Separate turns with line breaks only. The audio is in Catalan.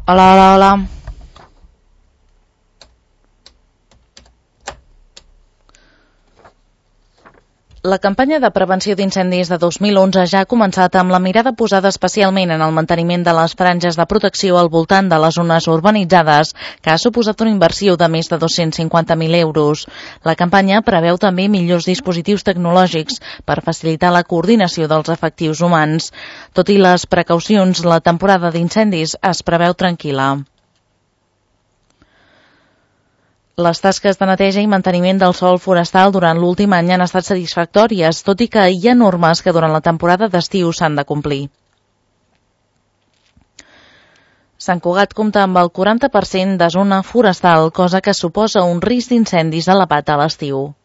Hola, hola, hola. La campanya de prevenció d'incendis de 2011 ja ha començat amb la mirada posada especialment en el manteniment de les franges de protecció al voltant de les zones urbanitzades, que ha suposat una inversió de més de 250.000 euros. La campanya preveu també millors dispositius tecnològics per facilitar la coordinació dels efectius humans. Tot i les precaucions, la temporada d'incendis es preveu tranquil·la. Les tasques de neteja i manteniment del sòl forestal durant l'últim any han estat satisfactòries, tot i que hi ha normes que durant la temporada d'estiu s'han de complir. Sant Cugat compta amb el 40% de zona forestal, cosa que suposa un risc d'incendis elevat a l'estiu.